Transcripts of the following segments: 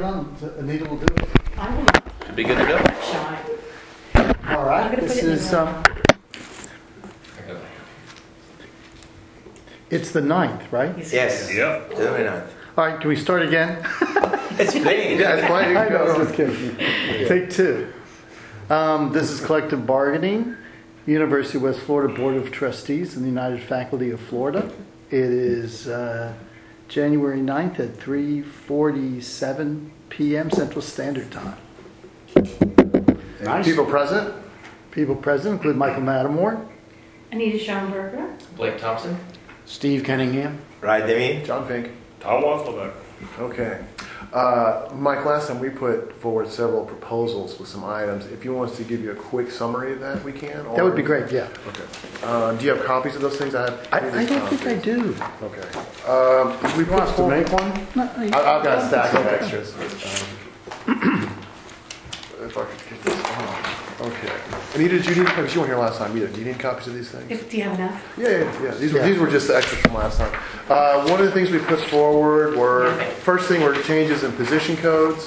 Anita will do it. I will not Should be good to go. shy. All right. I'm gonna This put it in is the it's the 9th, right? Yes. Yep. Doing it. All right. Can we start again? It's playing. Yeah, it's playing. I know. Just kidding. Take 2. This is collective bargaining. University of West Florida Board of Trustees and the United Faculty of Florida. It is January 9th at 3:47 p.m. Central Standard Time. Nice. People present? People present include Michael Mattamore, Anita Schoenberger. Blake Thompson. Steve Cunningham. Right, Demi? John Fink. Tom Wasselbeck. Okay. Mike, last time we put forward several proposals with some items. If you want us to give you a quick summary of that, we can. that would be great, yeah. Okay. Do you have copies of those things? I don't think I do. Okay. We want us to make one? No, I've got a stack of extras. If I could get this on. Okay. Anita, did you need copies? You weren't here last time either. Do you need copies of these things? Do you have enough? Yeah. These were just the extras from last time. One of the things we put forward were, first thing were changes in position codes.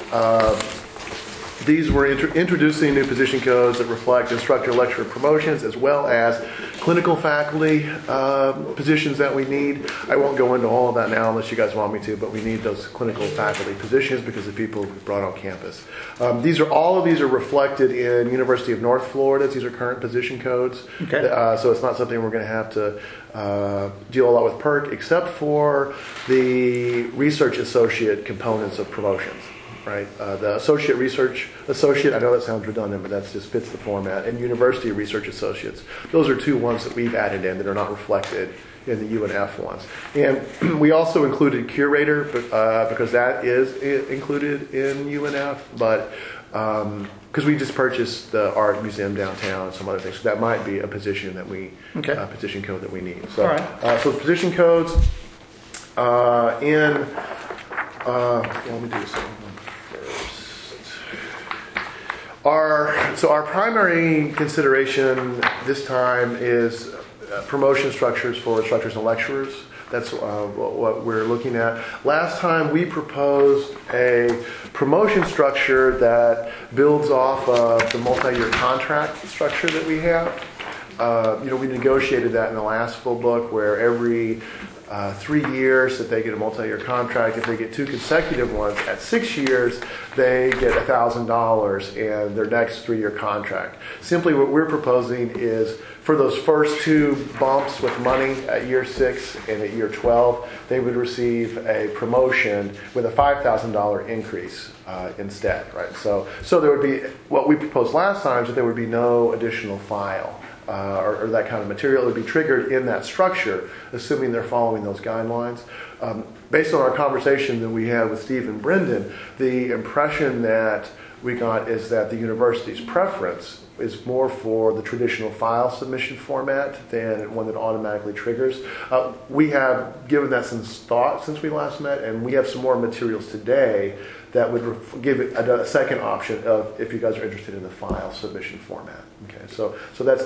These were introducing new position codes that reflect instructor lecturer promotions as well as clinical faculty positions that we need. I won't go into all of that now unless you guys want me to, but we need those clinical faculty positions because of people we brought on campus. All of these are reflected in University of North Florida. These are current position codes. Okay. So it's not something we're going to have to deal a lot with PERC except for the research associate components of promotions. Right, the associate, I know that sounds redundant, but that just fits the format, and university research associates. Those are 2 ones that we've added in that are not reflected in the UNF ones. And we also included curator because that is included in UNF, but because we just purchased the art museum downtown and some other things, so that might be a position that position code that we need. So, all right. So position codes let me do this. Our primary consideration this time is promotion structures for instructors and lecturers. That's what we're looking at. Last time we proposed a promotion structure that builds off of the multi-year contract structure that we have. We negotiated that in the last full book where every 3 years that they get a multi-year contract. If they get 2 consecutive ones at 6 years, they get $1,000 in their next 3-year contract. Simply what we're proposing is for those first 2 bumps with money at year 6 and at year 12, they would receive a promotion with a $5,000 increase instead, right? So there would be, what we proposed last time is that there would be no additional file. Or that kind of material would be triggered in that structure, assuming they're following those guidelines. Based on our conversation that we had with Steve and Brendan, the impression that we got is that the university's preference is more for the traditional file submission format than one that automatically triggers. We have given that some thought since we last met, and we have some more materials today that would give it a second option of if you guys are interested in the file submission format. Okay, so that's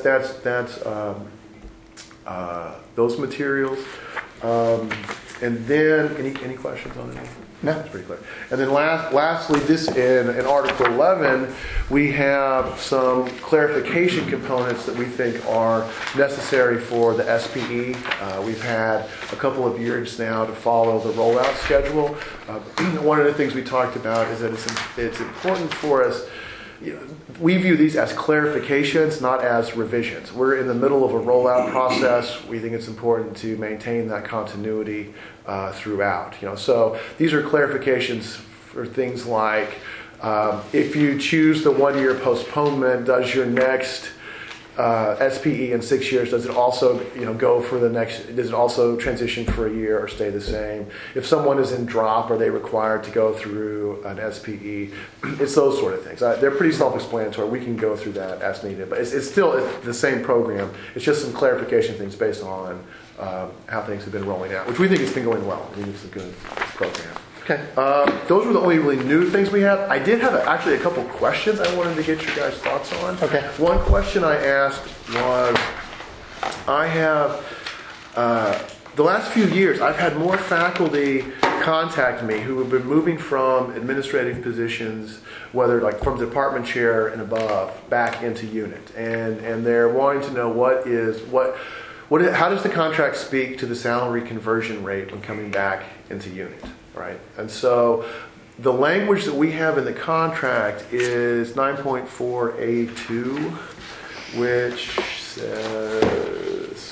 those materials, and then any questions on it? No, that's pretty clear. And then lastly, this in Article 11, we have some clarification components that we think are necessary for the SPE. We've had a couple of years now to follow the rollout schedule. One of the things we talked about is that it's important for us. We view these as clarifications, not as revisions. We're in the middle of a rollout process. We think it's important to maintain that continuity throughout. So these are clarifications for things like if you choose the 1-year postponement, does your next SPE in 6 years, does it also go for the next, does it also transition for a year or stay the same? If someone is in drop, are they required to go through an SPE? It's those sort of things. They're pretty self-explanatory. We can go through that as needed, but it's still the same program. It's just some clarification things based on how things have been rolling out, which we think it's been going well. I think it's a good program. Okay. Those were the only really new things we have. I did have actually a couple questions I wanted to get your guys' thoughts on. Okay. One question I asked was, I have, the last few years, I've had more faculty contact me who have been moving from administrative positions, whether like from department chair and above, back into unit, and they're wanting to know how does the contract speak to the salary conversion rate when coming back into unit, right? And so the language that we have in the contract is 9.4A2, which says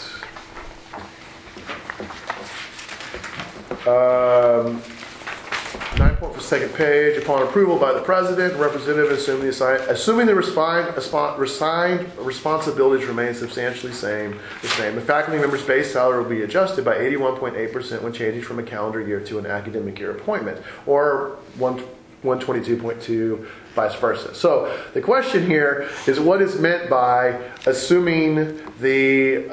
9.4 second page, upon approval by the president, representative assuming the resigned responsibilities remain substantially the same, the faculty member's base salary will be adjusted by 81.8% when changing from a calendar year to an academic year appointment, or 122.2 vice versa. So the question here is what is meant by assuming the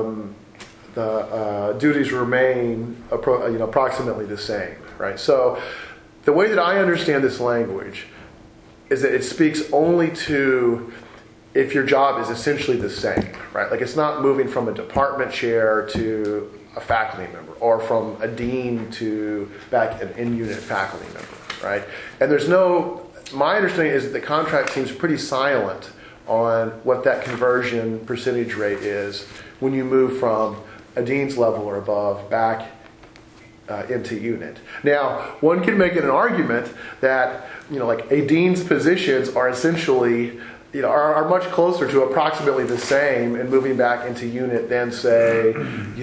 duties remain approximately the same, right? So the way that I understand this language is that it speaks only to if your job is essentially the same, right? Like it's not moving from a department chair to a faculty member or from a dean to back an in-unit faculty member, right? And my understanding is that the contract seems pretty silent on what that conversion percentage rate is when you move from a dean's level or above back into unit. Now, one can make an argument that like a dean's positions are essentially are much closer to approximately the same in moving back into unit than say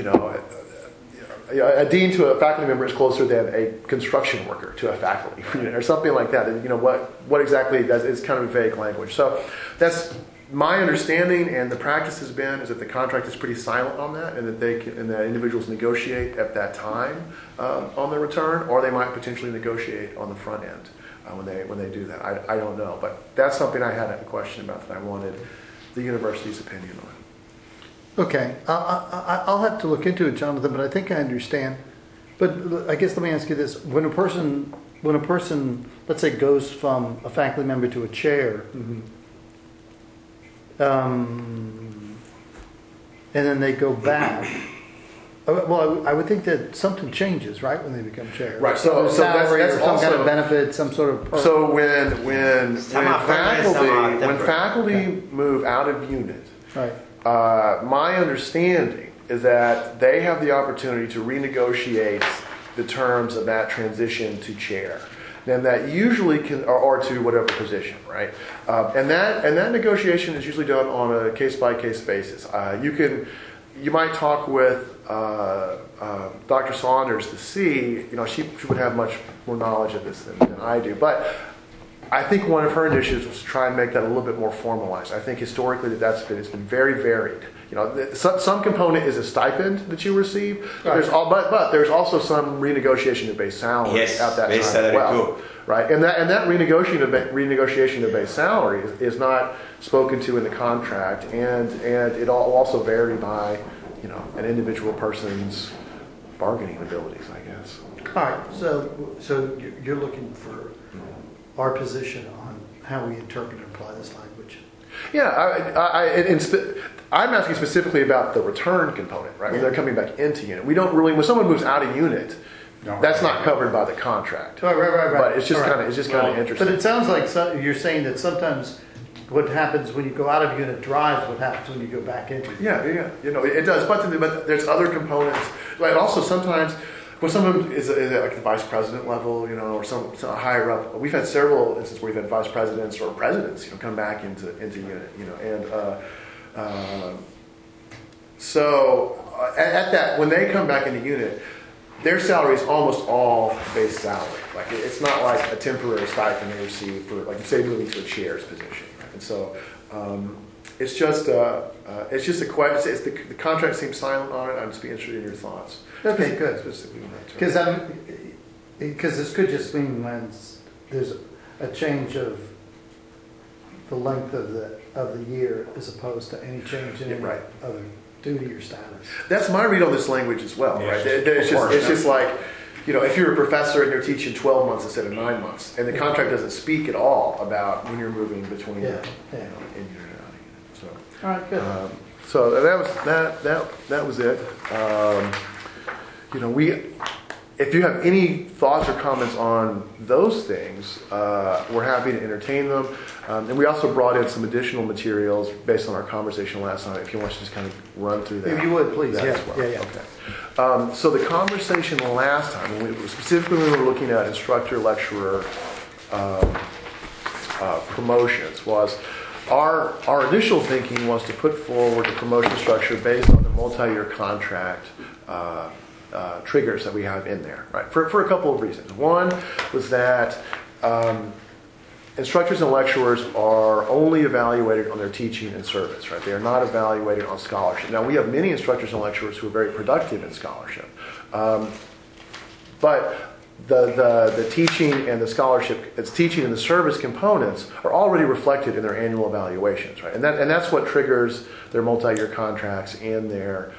a dean to a faculty member is closer than a construction worker to a faculty or something like that. What exactly that is kind of a vague language. So that's my understanding, and the practice has been is that the contract is pretty silent on that, and that that individuals negotiate at that time on the return, or they might potentially negotiate on the front end when they do that. I don't know, but that's something I had a question about that I wanted the university's opinion on. Okay, I'll have to look into it, Jonathan, but I think I understand. But I guess let me ask you this: when a person, let's say, goes from a faculty member to a chair. Mm-hmm. And then they go back. Well, I would think that something changes, right, when they become chair. Right. So salary that's or some also, kind of benefit, some sort of. So when faculty temporary. move out of unit, Right. My understanding is that they have the opportunity to renegotiate the terms of that transition to chair. And that usually can, or to whatever position, right? And that negotiation is usually done on a case-by-case basis. You might talk with Dr. Saunders to see, she would have much more knowledge of this than I do. But I think one of her initiatives was to try and make that a little bit more formalized. I think historically it's been very varied. Some component is a stipend that you receive, but there's also some renegotiation of base salary at that base time salary as well, too. right? And that renegotiation of base salary is not spoken to in the contract, and it will also vary by an individual person's bargaining abilities, I guess. All right. So you're looking for our position on how we interpret and apply this language. Yeah, I'm asking specifically about the return component, right? When they're coming back into unit. We don't really, when someone moves out of unit, that's not covered by the contract. Right. But it's just kind of interesting. But it sounds like you're saying that sometimes what happens when you go out of unit drives what happens when you go back into unit. Yeah, it does. But there's other components. Right. Also, sometimes when someone is at the vice president level, or some higher up, we've had several instances where we've had vice presidents or presidents, come back into unit, so at that, when they come back into unit, their salary is almost all base salary. Like it's not like a temporary stipend they receive for, like, say, moving to a chair's position. Right? And so it's just a question. The contract seems silent on it. I'd just be interested in your thoughts. Okay, good. Specifically on that term. Because this could just mean when there's a change of the length of the year as opposed to any change in any other duty or status. That's my read on this language as well, right? Yes. It's just like, if you're a professor and you're teaching 12 months instead of 9 months, and the contract doesn't speak at all about when you're moving between in unit and out of unit. So, all right, good. So that was it. if you have any thoughts or comments on those things, we're happy to entertain them. And we also brought in some additional materials based on our conversation last night. If you want to just kind of run through that. If you would, please. that Yeah, as well. yeah. Okay. So the conversation last time, specifically when we were looking at instructor-lecturer promotions, was our initial thinking was to put forward a promotion structure based on the multi-year contract triggers that we have in there, right? For a couple of reasons. One was that instructors and lecturers are only evaluated on their teaching and service, right? They are not evaluated on scholarship. Now, we have many instructors and lecturers who are very productive in scholarship, but the teaching and the scholarship, its teaching and the service components are already reflected in their annual evaluations, right? And that's what triggers their multi-year contracts and their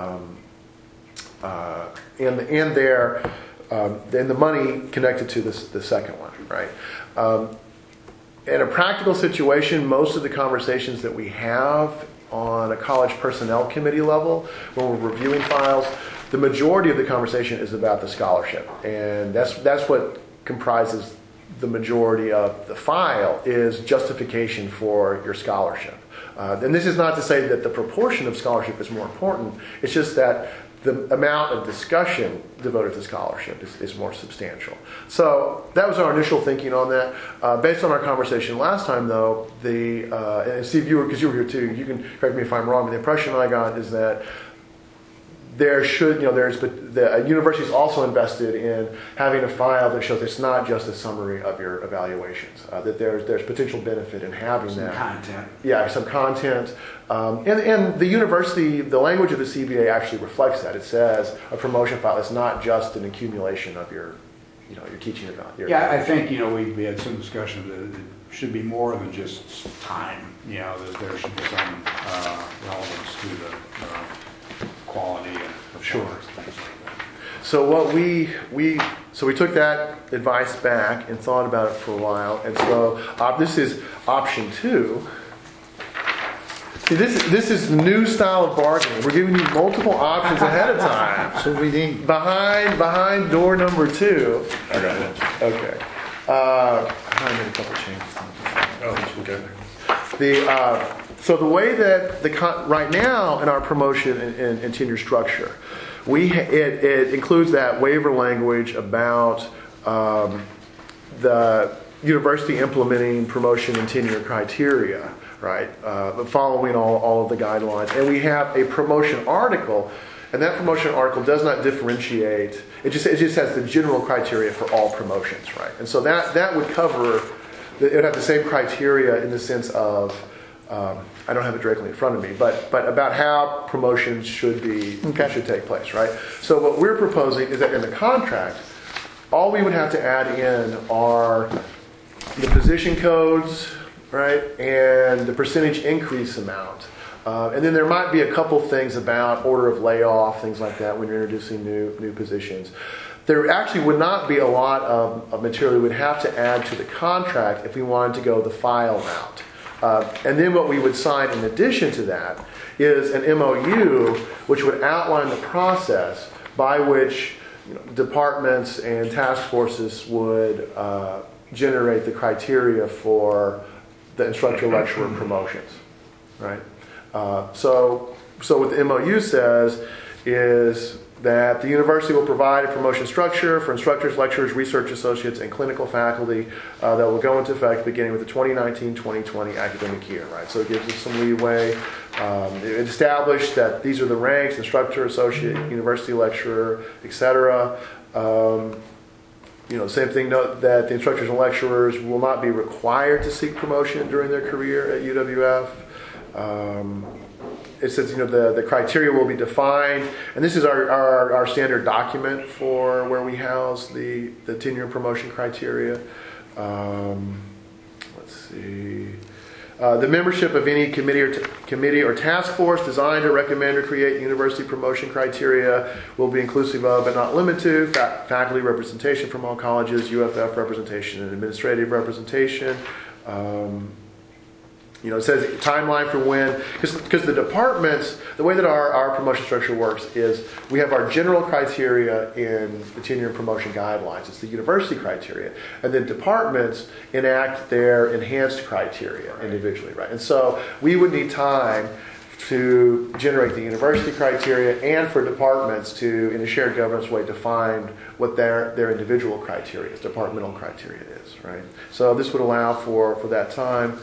and the money connected to the second one, right? In a practical situation, most of the conversations that we have on a college personnel committee level, when we're reviewing files, the majority of the conversation is about the scholarship, and that's what comprises the majority of the file is justification for your scholarship. And this is not to say that the proportion of scholarship is more important. It's just that the amount of discussion devoted to scholarship is more substantial. So that was our initial thinking on that. Based on our conversation last time, though, and Steve, because you were here too, you can correct me if I'm wrong, but the impression I got is that the university is also invested in having a file that shows it's not just a summary of your evaluations. That there's potential benefit in having some that content. Yeah, some content, and the university, the language of the CBA actually reflects that. It says a promotion file is not just an accumulation of your teaching about your. Yeah, I think we had some discussion that it should be more than just time. That there should be some relevance to the quality and performance, things like that. So what we took that advice back and thought about it for a while, and so this is option 2. See, this is the new style of bargaining. We're giving you multiple options ahead of time. So we need Behind door number 2. Okay. Okay. I made a couple changes. Oh, okay. So the way that right now in our promotion and tenure structure, it includes that waiver language about the university implementing promotion and tenure criteria, right? Following all of the guidelines, and we have a promotion article, and that promotion article does not differentiate. It just has the general criteria for all promotions, right? And so that would cover. It would have the same criteria in the sense of. I don't have it directly in front of me, but about how promotions should take place, right? So what we're proposing is that in the contract, all we would have to add in are the position codes, right, and the percentage increase amount. And then there might be a couple things about order of layoff, things like that when you're introducing new positions. There actually would not be a lot of material we would have to add to the contract if we wanted to go the file route. And then what we would sign in addition to that is an MOU which would outline the process by which departments and task forces would generate the criteria for the instructor-lecturer promotions, right? So what the MOU says is that the university will provide a promotion structure for instructors, lecturers, research associates, and clinical faculty that will go into effect beginning with the 2019-2020 academic year, right? So it gives us some leeway. It established that these are the ranks: instructor, associate, university lecturer, etc. Same thing, note that the instructors and lecturers will not be required to seek promotion during their career at UWF. It says, the criteria will be defined, and this is our standard document for where we house the tenure and promotion criteria. Let's see. The membership of any committee or task force designed to recommend or create university promotion criteria will be inclusive of, but not limited to, faculty representation from all colleges, UFF representation, and administrative representation. It says timeline for when, because the departments, the way that our promotion structure works is we have our general criteria in the tenure and promotion guidelines. It's the university criteria. And then departments enact their enhanced criteria individually, right? And so we would need time to generate the university criteria and for departments to, in a shared governance way, define what their individual criteria is, departmental criteria is, right? So this would allow for that time.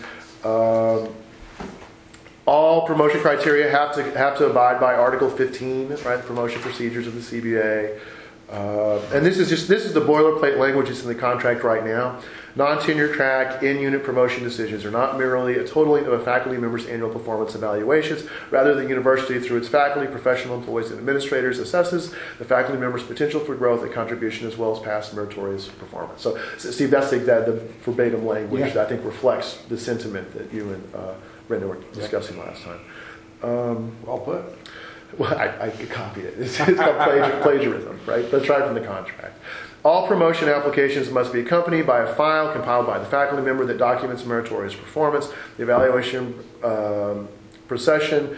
All promotion criteria have to abide by Article 15, right? The promotion procedures of the CBA. And this is the boilerplate language that's in the contract right now. Non-tenure track in-unit promotion decisions are not merely a totaling of a faculty member's annual performance evaluations. Rather, the university, through its faculty, professional employees, and administrators, assesses the faculty member's potential for growth and contribution as well as past meritorious performance. So, Steve, that's the verbatim language that I think reflects the sentiment that you and Brenda were discussing last time. Well put. Well, I copied it. It's called plagiarism, right? That's right from the contract. All promotion applications must be accompanied by a file compiled by the faculty member that documents meritorious performance. The evaluation progression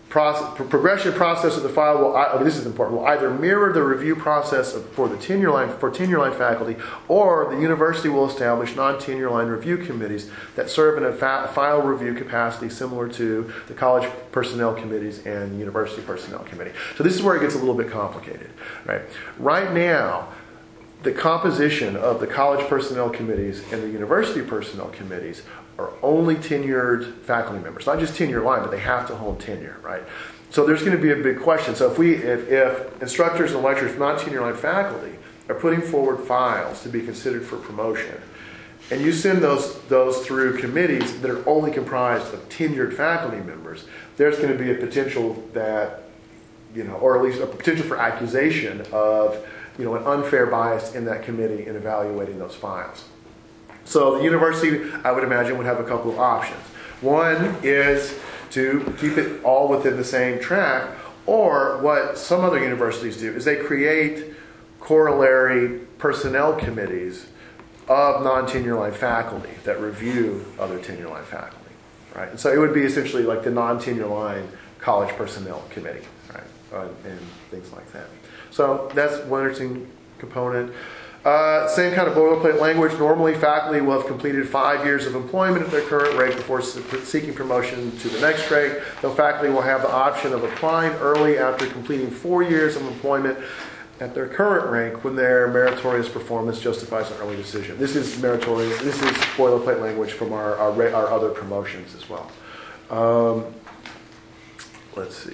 process of the file will, this is important, will either mirror the review process for tenure line faculty, or the university will establish non-tenure line review committees that serve in a file review capacity similar to the college personnel committees and the university personnel committee. So this is where it gets a little bit complicated, right? Right now, the composition of the college personnel committees and the university personnel committees are only tenured faculty members. Not just tenure line, but they have to hold tenure, right? So there's going to be a big question. So if instructors and lecturers, not tenure line faculty, are putting forward files to be considered for promotion, and you send those through committees that are only comprised of tenured faculty members, there's going to be a potential that, or at least a potential for accusation of, an unfair bias in that committee in evaluating those files. So the university, I would imagine, would have a couple of options. One is to keep it all within the same track, or what some other universities do is they create corollary personnel committees of non-tenure line faculty that review other tenure line faculty, right? And so it would be essentially like the non-tenure line college personnel committee, right, and things like that. So that's one interesting component. Same kind of boilerplate language. Normally, faculty will have completed 5 years of employment at their current rank before seeking promotion to the next rank. Though faculty will have the option of applying early after completing 4 years of employment at their current rank when their meritorious performance justifies an early decision. This is meritorious. This is boilerplate language from our other promotions as well. Let's see.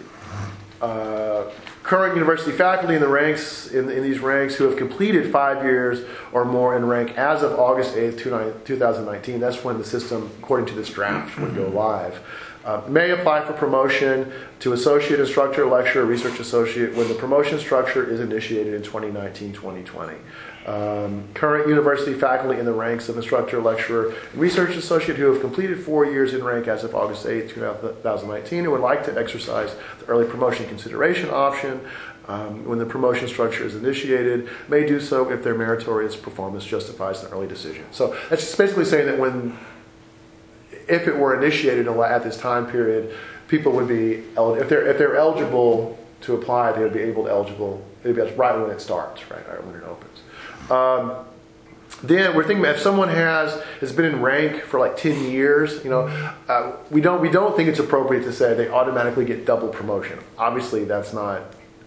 Current university faculty in the ranks in these ranks who have completed 5 years or more in rank as of August 8th, 2019, that's when the system, according to this draft, would go live, may apply for promotion to associate instructor, lecturer, research associate when the promotion structure is initiated in 2019-2020. Current university faculty in the ranks of instructor, lecturer, and research associate who have completed 4 years in rank as of August 8, 2019 and would like to exercise the early promotion consideration option when the promotion structure is initiated may do so if their meritorious performance justifies an early decision. So that's just basically saying that if it were initiated at this time period, people would be, if they're eligible to apply, they would be they'd be right when it starts, right when it opens. Then we're thinking about if someone has been in rank for like 10 years, we don't think it's appropriate to say they automatically get double promotion. Obviously, that's not,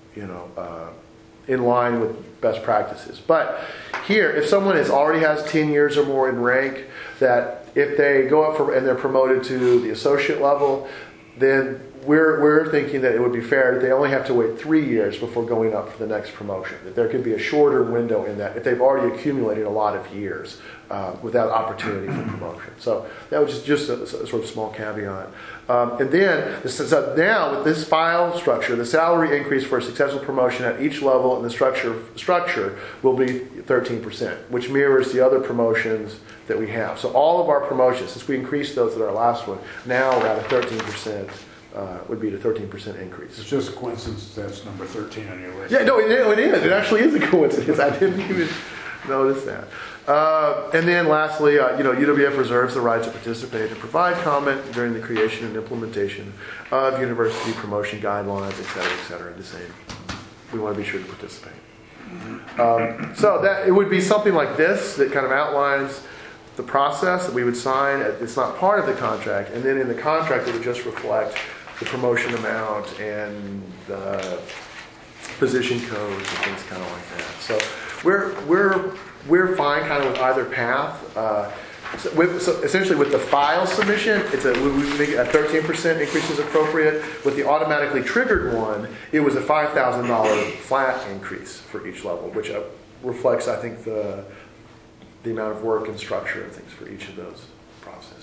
in line with best practices. But here, if someone already has 10 years or more in rank, that if they go up and they're promoted to the associate level, then we're thinking that it would be fair that they only have to wait 3 years before going up for the next promotion. That there could be a shorter window in that if they've already accumulated a lot of years without opportunity for promotion. So that was just a sort of small caveat. And then, so now with this file structure, the salary increase for a successful promotion at each level in the structure will be 13%, which mirrors the other promotions that we have. So all of our promotions, since we increased those at our last one, now we're at a 13%. Would be the 13% increase. It's just a coincidence that's number 13 on your list. Yeah, no, it is. It actually is a coincidence. I didn't even. noticed that. And then lastly, UWF reserves the right to participate and provide comment during the creation and implementation of university promotion guidelines, et cetera, the same. We want to be sure to participate. So that it would be something like this that kind of outlines the process that we would sign. It's not part of the contract, and then in the contract it would just reflect the promotion amount and the position codes and things kind of like that. So we're fine kind of with either path. So essentially with the file submission, we think a 13% increase is appropriate. With the automatically triggered one, it was a $5,000 flat increase for each level, which reflects, I think, the amount of work and structure and things for each of those processes.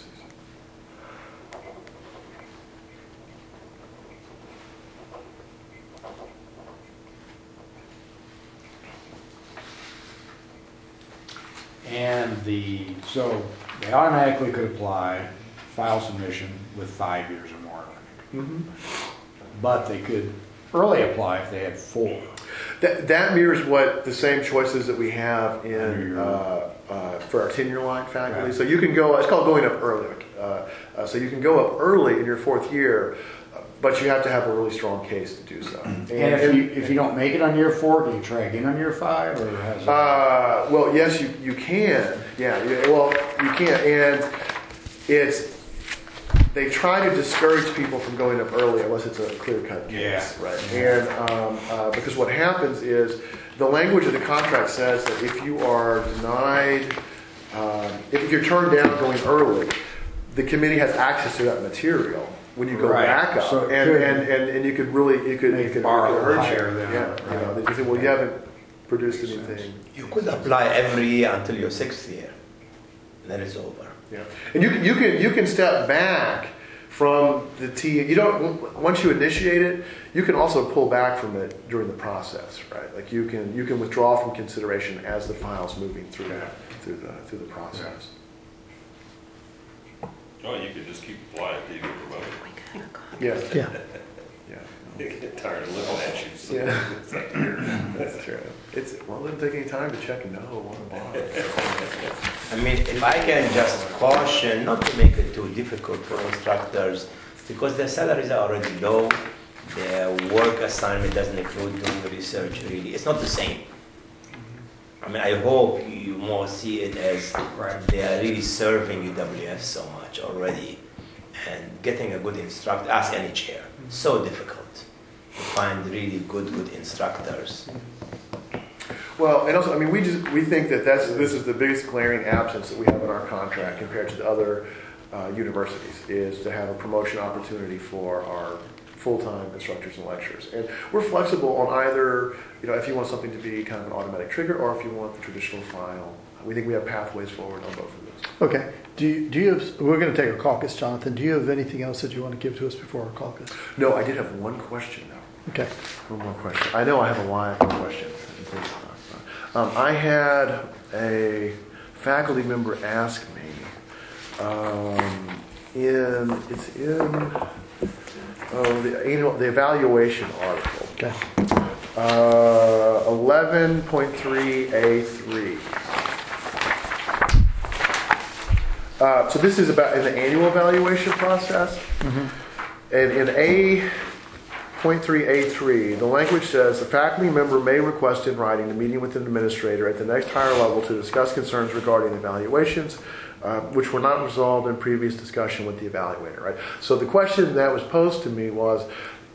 And so they automatically could apply file submission with 5 years or more. Mm-hmm. But they could early apply if they had 4. That mirrors what the same choices that we have in for our tenure line faculty. Right. So you can go. It's called going up early. So you can go up early in your 4th year, but you have to have a really strong case to do so. And if you don't make it on year 4, do you try again on year 5, or has it? Well, yes, you can. Yeah. Well, you can, and they try to discourage people from going up early unless it's a clear-cut case, right? And because what happens is the language of the contract says that if you are denied, if you're turned down going early, the committee has access to that material when you go back up, so and you could urge higher it. than Yeah, they say, well, you haven't produced anything. You could apply every year until your 6th year. Then it's over. Yeah, and you can step back from the T. You don't once you initiate it, you can also pull back from it during the process, right? Like you can withdraw from consideration as the file's moving through the process. Oh, you could just keep applying until you get promoted. Yes. Yeah. Yeah. You get tired of looking at you. So Yeah. That's true. It doesn't take any time to check no on the bottom. I mean, if I can just caution not to make it too difficult for instructors, because their salaries are already low, their work assignment doesn't include doing research really. It's not the same. I mean, I hope you more see it as they are really serving UWF so much already, and getting a good instructor, ask any chair, so difficult to find really good instructors. Well, and also, I mean, we think that this is the biggest glaring absence that we have in our contract compared to the other universities, is to have a promotion opportunity for our full-time instructors and lecturers. And we're flexible on either, if you want something to be kind of an automatic trigger or if you want the traditional file. We think we have pathways forward on both of those. Okay. Do you have, we're going to take a caucus, Jonathan. Do you have anything else that you want to give to us before our caucus? No, I did have one question, though. Okay. One more question. I know I have a line of questions. I had a faculty member ask me, the evaluation article. Okay. 11.3A3. So this is about in the annual evaluation process. Mm-hmm. And in A.3A3, the language says the faculty member may request in writing a meeting with an administrator at the next higher level to discuss concerns regarding evaluations, which were not resolved in previous discussion with the evaluator. Right. So the question that was posed to me was,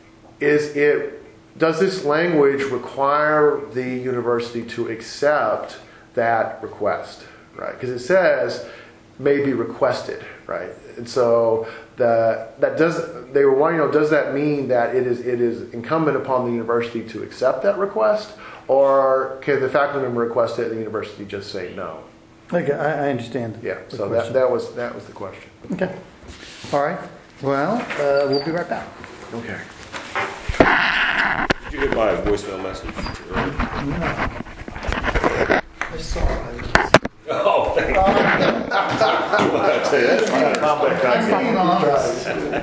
does this language require the university to accept that request? Right. Because it says may be requested. Right. And so they were wanting, does that mean that it is incumbent upon the university to accept that request, or can the faculty member request it and the university just say no? Okay, I understand. Yeah, so that was the question. Okay. All right. Well, we'll be right back. Okay. Did you get my voicemail message? No. I saw it. Oh, thank you. That's